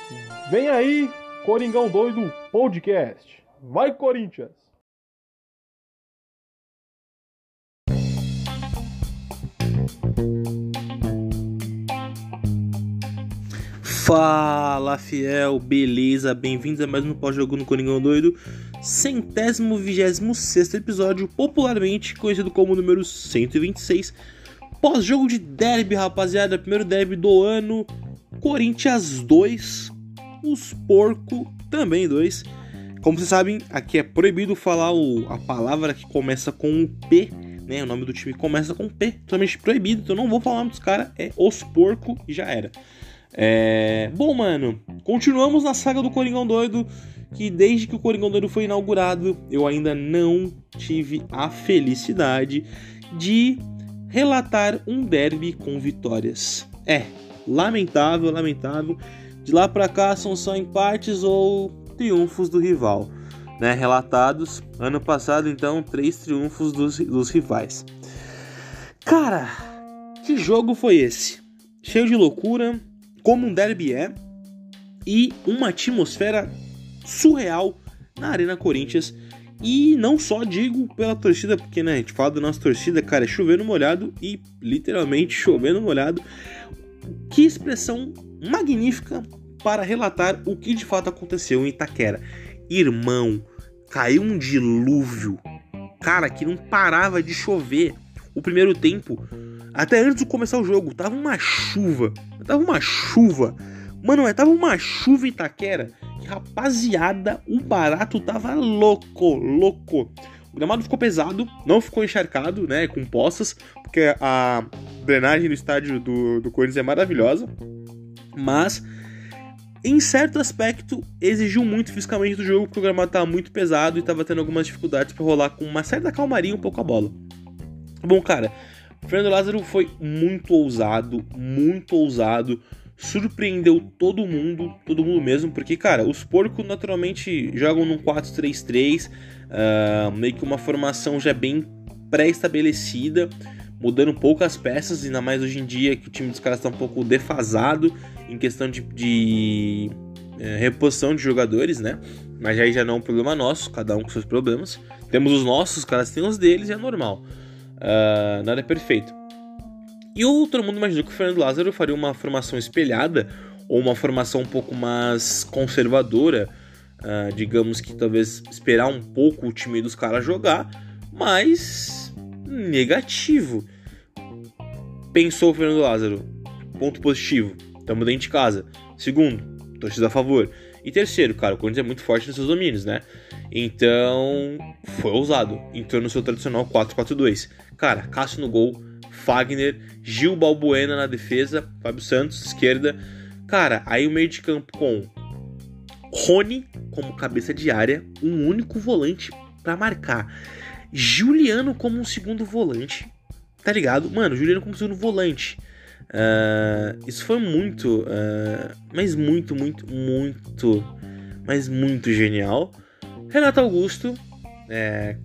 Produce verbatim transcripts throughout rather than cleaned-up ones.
Vem aí, Coringão Doido Podcast. Vai, Corinthians! Fala, fiel, beleza? Bem-vindos a mais um pós-jogo no Coringão Doido, centésimo vigésimo sexto episódio, popularmente conhecido como número cento e vinte e seis. Pós-jogo de derby, rapaziada, primeiro derby do ano, Corinthians dois, os porco também dois. Como vocês sabem, aqui é proibido falar o, a palavra que começa com um P, né? O nome do time começa com P, totalmente proibido, então não vou falar o nome dos caras, é os porco e já era. É... Bom, mano, continuamos na saga do Coringão Doido, que desde que o Coringão Doido foi inaugurado, eu ainda não tive a felicidade de relatar um derby com vitórias. É, lamentável, lamentável. De lá pra cá são só empates ou triunfos do rival, né, relatados. Ano passado, então, três triunfos dos, dos rivais. Cara, que jogo foi esse? Cheio de loucura, como um derby é, e uma atmosfera surreal na Arena Corinthians. E não só digo pela torcida, porque, né, a gente fala da nossa torcida, cara, é chovendo molhado e literalmente chovendo molhado. Que expressão magnífica para relatar o que de fato aconteceu em Itaquera. Irmão, caiu um dilúvio, cara, que não parava de chover. O primeiro tempo, até antes de começar o jogo, tava uma chuva. Tava uma chuva. Mano, tava uma chuva em Itaquera. Que, rapaziada, o barato tava louco, louco. O gramado ficou pesado, não ficou encharcado, né, com poças, porque a drenagem do estádio do, do Corinthians é maravilhosa. Mas, em certo aspecto, exigiu muito fisicamente do jogo, porque o gramado tava muito pesado e tava tendo algumas dificuldades para rolar com uma certa calmaria um pouco a bola. Bom, cara, o Fernando Lázaro foi muito ousado, muito ousado, surpreendeu todo mundo, todo mundo mesmo, porque, cara, os porcos naturalmente jogam num quatro três três, uh, meio que uma formação já bem pré-estabelecida, mudando poucas peças, ainda mais hoje em dia que o time dos caras está um pouco defasado em questão de, de é, reposição de jogadores, né? Mas aí já não é um problema nosso, cada um com seus problemas. Temos os nossos, os caras têm os deles e é normal. Uh, nada é perfeito. E o, todo mundo imaginou que o Fernando Lázaro faria uma formação espelhada ou uma formação um pouco mais conservadora, uh, digamos que talvez esperar um pouco o time dos caras jogar, mas negativo. Pensou o Fernando Lázaro, ponto positivo, estamos dentro de casa. Segundo, torcida a favor. E terceiro, cara, o Corinthians é muito forte nos seus domínios, né? Então, foi ousado. Entrou no seu tradicional quatro quatro dois. Cara, Cássio no gol, Fagner, Gil Balbuena na defesa, Fábio Santos, esquerda. Cara, aí o meio de campo com Rony como cabeça de área, um único volante pra marcar. Juliano como um segundo volante, tá ligado? Mano, Juliano como segundo volante. Uh, isso foi muito, uh, mas muito, muito, muito, mas muito genial. Renato Augusto, é,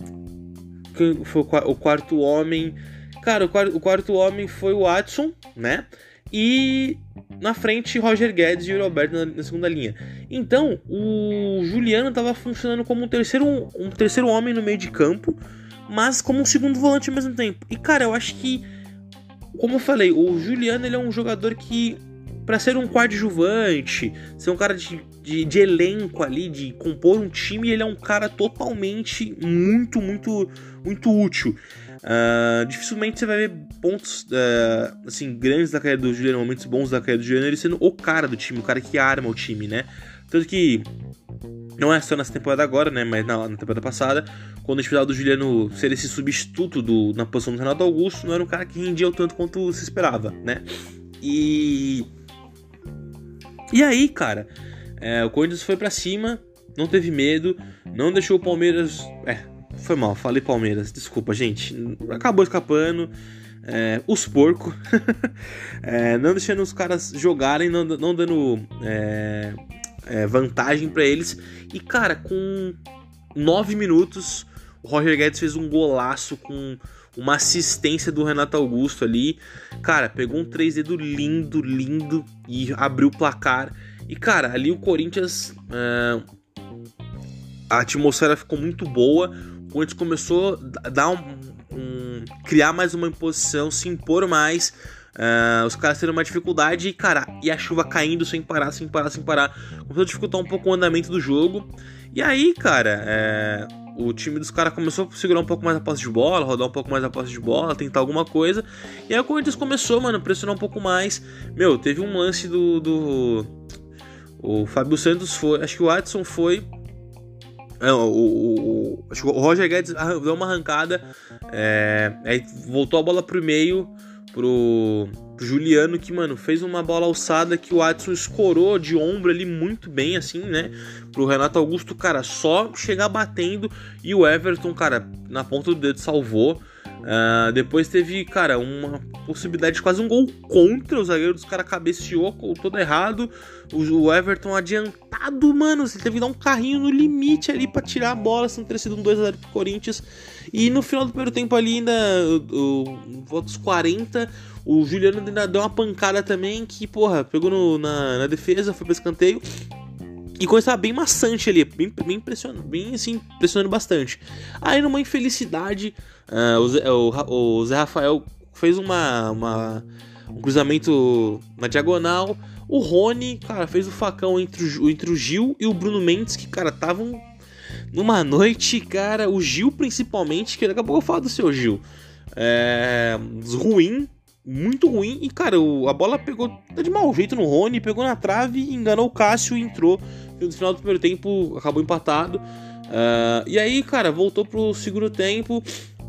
foi o quarto homem. Cara, o quarto, o quarto homem foi o Watson, né? E na frente, Roger Guedes e o Roberto na, na segunda linha. Então, o Juliano estava funcionando como um terceiro, um terceiro homem no meio de campo, mas como um segundo volante ao mesmo tempo. E, cara, eu acho que, como eu falei, o Juliano ele é um jogador que, para ser um coadjuvante, ser um cara de, de, de elenco ali, de compor um time, ele é um cara totalmente muito, muito, muito útil. Uh, dificilmente você vai ver pontos uh, assim, grandes da carreira do Juliano, momentos bons da carreira do Juliano, ele sendo o cara do time, o cara que arma o time, né? Tanto que não é só nessa temporada agora, né? Mas na, na temporada passada, quando a gente precisava do Juliano ser esse substituto do, na posição do Renato Augusto, não era um cara que rendia o tanto quanto se esperava, né? E E aí, cara, é, o Corinthians foi pra cima, não teve medo, não deixou o Palmeiras... É, foi mal, falei Palmeiras, desculpa, gente. Acabou escapando, é, os porcos, é, não deixando os caras jogarem, não, não dando é, é, vantagem pra eles. E, cara, com nove minutos, o Roger Guedes fez um golaço com uma assistência do Renato Augusto ali. Cara, pegou um três dedos lindo, lindo e abriu o placar. E, cara, ali o Corinthians... É, a atmosfera ficou muito boa. O Corinthians começou a dar um, um, criar mais uma imposição, se impor mais. Uh, os caras tendo uma dificuldade e, cara, e a chuva caindo sem parar, sem parar, sem parar. Começou a dificultar um pouco o andamento do jogo. E aí, cara, é, o time dos caras começou a segurar um pouco mais a posse de bola, rodar um pouco mais a posse de bola, tentar alguma coisa. E aí o Corinthians começou, mano, a pressionar um pouco mais. Meu, teve um lance do... do o Fábio Santos foi... Acho que o Adson foi... Não, o, o, o, acho que o Roger Guedes deu uma arrancada. É, aí voltou a bola pro meio... Pro, pro Juliano, que, mano, fez uma bola alçada que o Adson escorou de ombro ali muito bem, assim, né? Pro Renato Augusto, cara, só chegar batendo. E o Everton, cara, na ponta do dedo salvou. Uh, depois teve, cara, uma possibilidade de quase um gol contra. O zagueiro dos caras cabeceou todo errado. O, o Everton adiantado, mano. Você teve que dar um carrinho no limite ali pra tirar a bola, se não ter sido um dois a zero pro Corinthians. E no final do primeiro tempo ali, ainda, volta quarenta, o Juliano ainda deu uma pancada também, que, porra, pegou no, na, na defesa, foi pro escanteio. E coisa tava bem maçante ali, bem, bem impressionante, bem assim, impressionando bastante. Aí numa infelicidade, uh, o, Zé, o, o Zé Rafael fez uma, uma, um cruzamento na diagonal. O Rony, cara, fez o facão entre o, entre o Gil e o Bruno Mendes, que, cara, estavam numa noite, cara, o Gil principalmente, que daqui a pouco eu falo do seu Gil, é, ruim, muito ruim. E, cara, o, a bola pegou de mau jeito no Rony, pegou na trave, enganou o Cássio e entrou. No final do primeiro tempo acabou empatado. Uh, e aí, cara, voltou pro segundo tempo.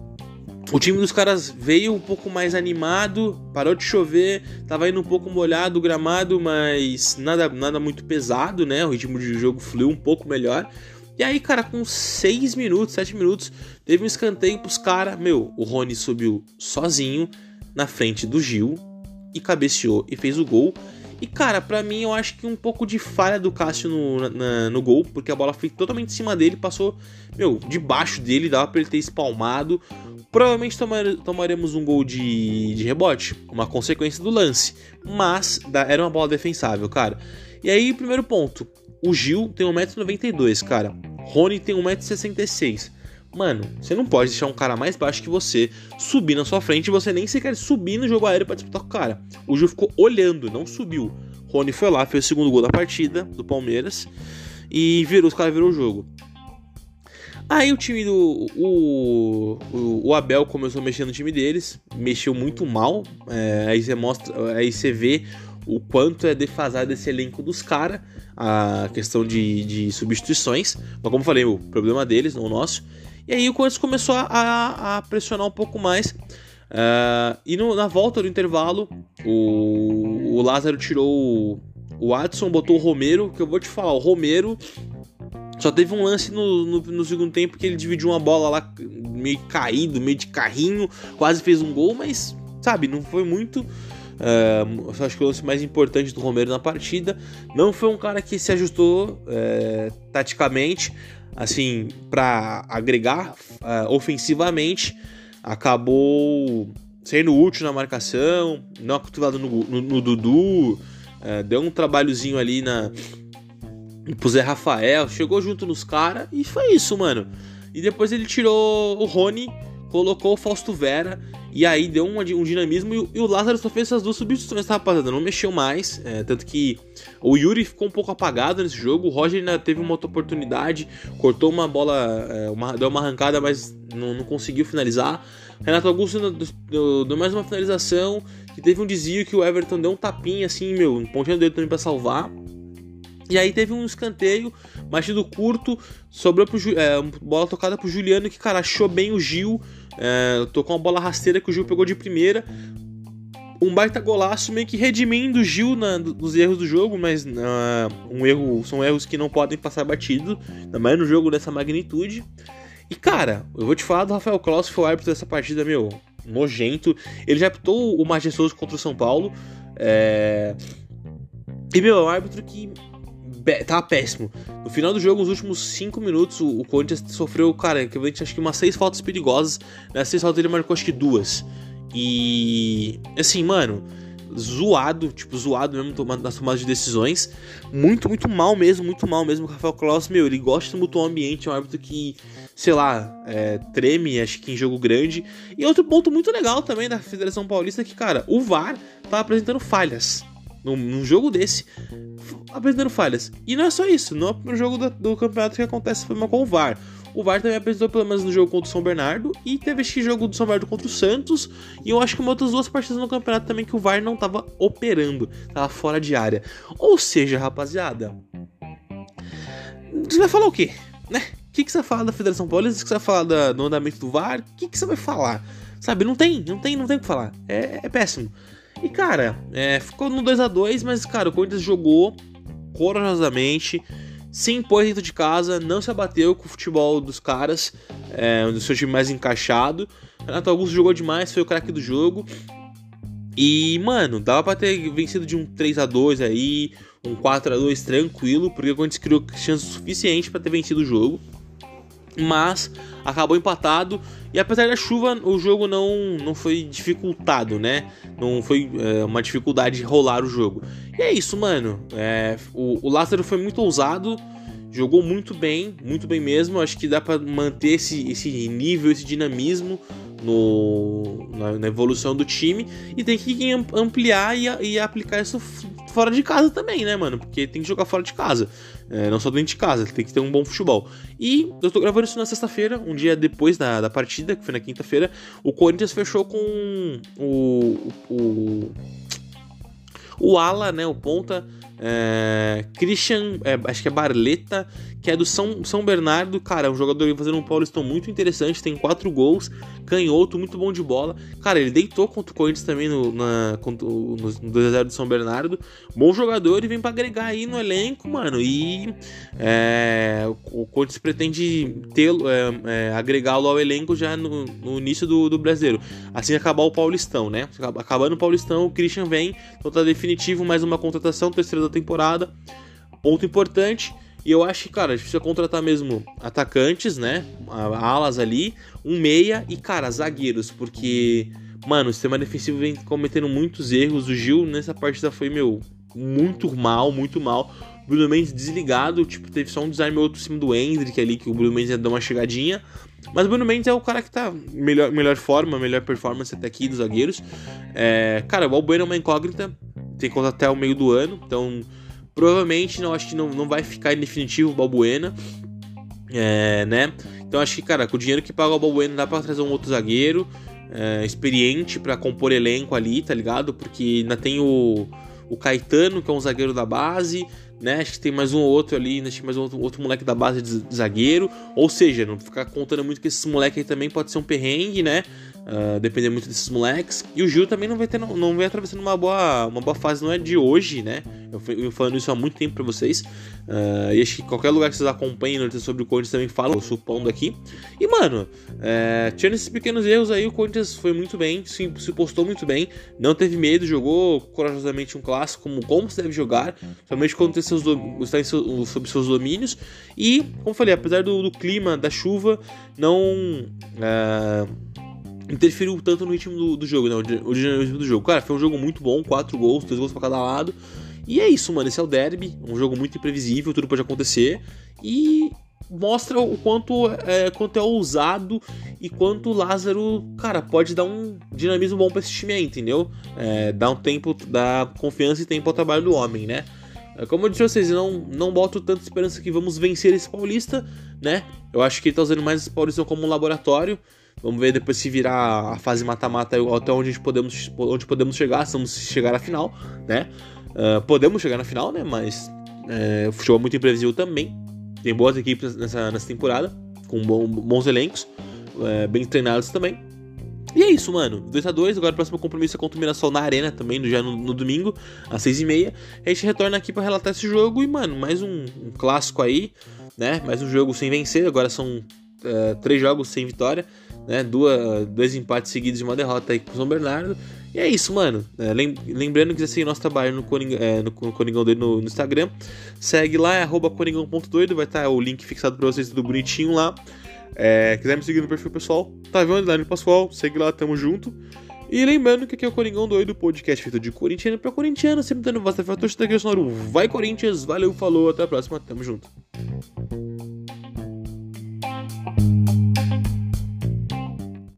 O time dos caras veio um pouco mais animado, parou de chover, tava indo um pouco molhado o gramado, mas nada, nada muito pesado, né? O ritmo de jogo fluiu um pouco melhor. E aí, cara, com seis minutos, sete minutos, teve um escanteio pros caras. Meu, o Rony subiu sozinho na frente do Gil e cabeceou e fez o gol. E, cara, pra mim, eu acho que um pouco de falha do Cássio no, na, no gol, porque a bola foi totalmente em cima dele, passou, meu, debaixo dele, dava pra ele ter espalmado. Provavelmente tomar, tomaremos um gol de, de rebote, uma consequência do lance, mas era uma bola defensável, cara. E aí, primeiro ponto, o Gil tem um metro e noventa e dois, cara. Rony tem um metro e sessenta e seis. Mano, você não pode deixar um cara mais baixo que você subir na sua frente e você nem sequer subir no jogo aéreo pra disputar com o cara. O Gil ficou olhando, não subiu. Rony foi lá, fez o segundo gol da partida, do Palmeiras, e virou, os caras virou o jogo. Aí o time do... O, o, o Abel começou a mexer no time deles, mexeu muito mal. É, aí você mostra, aí você vê o quanto é defasado esse elenco dos caras, a questão de, de substituições. Mas como eu falei, o problema deles, não o nosso. E aí o Corinthians começou a, a pressionar um pouco mais. Uh, e no, na volta do intervalo, o, o Lázaro tirou o, o Adson, botou o Romero, que eu vou te falar, o Romero só teve um lance no, no, no segundo tempo que ele dividiu uma bola lá meio caído, meio de carrinho, quase fez um gol, mas, sabe, não foi muito. Uh, eu acho que o lance mais importante do Romero na partida. Não foi um cara que se ajustou uh, taticamente, assim, para agregar uh, ofensivamente. Acabou sendo útil na marcação, deu uma cotovelada no, no, no Dudu, uh, deu um trabalhozinho ali na pro Zé Rafael, chegou junto nos caras e foi isso, mano. E depois ele tirou o Rony, colocou o Fausto Vera, e aí deu um, um dinamismo, e, e o Lázaro só fez essas duas substituições, tá, rapaziada? Não mexeu mais, é, tanto que o Yuri ficou um pouco apagado nesse jogo, o Roger ainda teve uma outra oportunidade, cortou uma bola, é, uma, deu uma arrancada, mas não, não conseguiu finalizar. Renato Augusto deu, deu mais uma finalização, que teve um desvio que o Everton deu um tapinha, assim, meu, um pontinho do dedo também pra salvar. E aí teve um escanteio, batido curto, sobrou pro, é, bola tocada pro Juliano, que, cara, achou bem o Gil, é, tocou uma bola rasteira que o Gil pegou de primeira. Um baita golaço, meio que redimindo o Gil na, dos erros do jogo, mas uh, um erro, são erros que não podem passar batido, ainda mais no jogo dessa magnitude. E, cara, eu vou te falar do Rafael Claus, que foi o árbitro dessa partida, meu, nojento. Ele já apitou o majestoso contra o São Paulo, é... e, meu, é um árbitro que tava péssimo. No final do jogo, nos últimos cinco minutos, o, o Corinthians sofreu, cara, acho que umas seis faltas perigosas. Nessas seis faltas ele marcou acho que duas. E, assim, mano, zoado, tipo, zoado mesmo tomando, nas tomadas de decisões. Muito, muito mal mesmo, muito mal mesmo. O Rafael Claus, meu, ele gosta de mutuar o ambiente, é um árbitro que, sei lá, é, treme, acho que em jogo grande. E outro ponto muito legal também da Federação Paulista é que, cara, o V A R tá apresentando falhas. Num, num jogo desse, apresentando falhas. E não é só isso, não é o primeiro jogo do, do campeonato que acontece com o V A R. O V A R também apresentou pelo menos no jogo contra o São Bernardo. E teve este jogo do São Bernardo contra o Santos. E eu acho que uma outras duas partidas no campeonato também que o V A R não tava operando, tava fora de área. Ou seja, rapaziada, você vai falar o quê? Né? O que, que você vai falar da Federação Paulista? O que você vai falar da, do andamento do V A R? O que, que você vai falar? Sabe, não tem, não tem, não tem o que falar. É, é péssimo. E, cara, é, ficou no dois a dois, mas, cara, o Corinthians jogou corajosamente, se impôs dentro de casa, não se abateu com o futebol dos caras, é, do seu time mais encaixado. Renato Augusto jogou demais, foi o craque do jogo. E, mano, dava pra ter vencido de um três a dois aí, um quatro a dois tranquilo, porque o Corinthians criou chance suficiente pra ter vencido o jogo. Mas acabou empatado. E apesar da chuva, o jogo não, não foi dificultado, né? Não foi é, uma dificuldade de rolar o jogo. E é isso, mano. É, o, o Lázaro foi muito ousado. Jogou muito bem, muito bem mesmo. Acho que dá pra manter esse, esse nível, esse dinamismo no, na, na evolução do time. E tem que ampliar e, e aplicar isso fora de casa também, né, mano? Porque tem que jogar fora de casa, é, não só dentro de casa, tem que ter um bom futebol. E eu tô gravando isso na sexta-feira, um dia depois da, da partida, que foi na quinta-feira. O Corinthians fechou com o o, o ala, né, o ponta, é, Christian, é, acho que é Barleta, que é do São, São Bernardo. Cara, é um jogador fazendo um Paulistão muito interessante, tem quatro gols, canhoto, muito bom de bola. Cara, ele deitou contra o Corinthians também no, na, contra, no, no dois a zero do São Bernardo. Bom jogador e vem pra agregar aí no elenco, mano. E é, o, o Corinthians pretende tê-lo, é, é, agregá-lo ao elenco já no, no início do, do brasileiro, assim acabar o Paulistão, né? Acabando o Paulistão, o Christian vem, então tá definitivo, mais uma contratação, terceira da temporada. Ponto importante. E eu acho que, cara, a gente precisa contratar mesmo atacantes, né? Alas ali, um meia e, cara, zagueiros. Porque, mano, o sistema defensivo vem cometendo muitos erros. O Gil, nessa partida, foi, meu, muito mal, muito mal. Bruno Mendes desligado, tipo, teve só um desarme outro em cima do Hendrick ali, que o Bruno Mendes ia dar uma chegadinha. Mas o Bruno Mendes é o cara que tá melhor, melhor forma, melhor performance até aqui dos zagueiros. É, cara, o Balbuena é uma incógnita, tem conta até o meio do ano, então provavelmente não, acho que não, não vai ficar em definitivo o Balbuena, é, né? Então acho que, cara, com o dinheiro que paga o Balbuena dá pra trazer um outro zagueiro é, experiente pra compor elenco ali, tá ligado? Porque ainda tem o, o Caetano, que é um zagueiro da base, né? Acho que tem mais um ou outro ali, acho que mais um outro, outro moleque da base de zagueiro. Ou seja, não ficar contando muito que esses moleques aí também pode ser um perrengue, né? Uh, depender muito desses moleques. E o Gil também não vai ter, não, não vai atravessando uma boa, uma boa fase, não é de hoje, né? Eu venho falando isso há muito tempo pra vocês. Uh, e acho que qualquer lugar que vocês acompanhem notícias sobre o Corinthians também falam, supondo aqui. E, mano, é, tirando esses pequenos erros aí, o Corinthians foi muito bem, se, se postou muito bem, não teve medo, jogou corajosamente um clássico como, como se deve jogar, somente quando tem seus, está em seu, sob seus domínios. E, como eu falei, apesar do, do clima, da chuva, não uh, interferiu tanto no ritmo do, do jogo, não, o dinamismo do jogo. Cara, foi um jogo muito bom, quatro gols, dois gols pra cada lado. E é isso, mano, esse é o derby, um jogo muito imprevisível, tudo pode acontecer. E mostra o quanto é, quanto é ousado e quanto o Lázaro, cara, pode dar um dinamismo bom pra esse time aí, entendeu? É, dar um tempo, dar confiança e tempo ao trabalho do homem, né? Como eu disse a vocês, eu não, não boto tanta esperança que vamos vencer esse Paulista, né? Eu acho que ele tá usando mais esse Paulista como um laboratório. Vamos ver depois se virar a fase mata-mata até onde, a gente podemos, onde podemos chegar, se vamos chegar à final, né? Uh, podemos chegar na final, né? Mas é, o futebol é muito imprevisível também. Tem boas equipes nessa, nessa temporada, com bom, bons elencos, é, bem treinados também. E é isso, mano. dois a dois, agora o próximo compromisso é contra o Mirassol na Arena também, já no, no domingo, às seis e meia. A gente retorna aqui pra relatar esse jogo e, mano, mais um, um clássico aí, né? Mais um jogo sem vencer, agora são é, três jogos sem vitória, né? Duas, dois empates seguidos e uma derrota aí com o São Bernardo. E é isso, mano. É, lembrando que você segue nosso trabalho no, Coring, é, no, no Coringão Doido no, no Instagram. Segue lá, é arroba coringão ponto doido. Vai estar o link fixado pra vocês, tudo bonitinho lá. É, quiser me seguir no perfil pessoal, tá vendo? Dani Pascoal, segue lá, tamo junto. E lembrando que aqui é o Coringão Doido, podcast feito de corintiano pra corintiano, sempre dando voz pra torcida aqui, o sonoro Vai Corinthians, valeu, falou, até a próxima, tamo junto.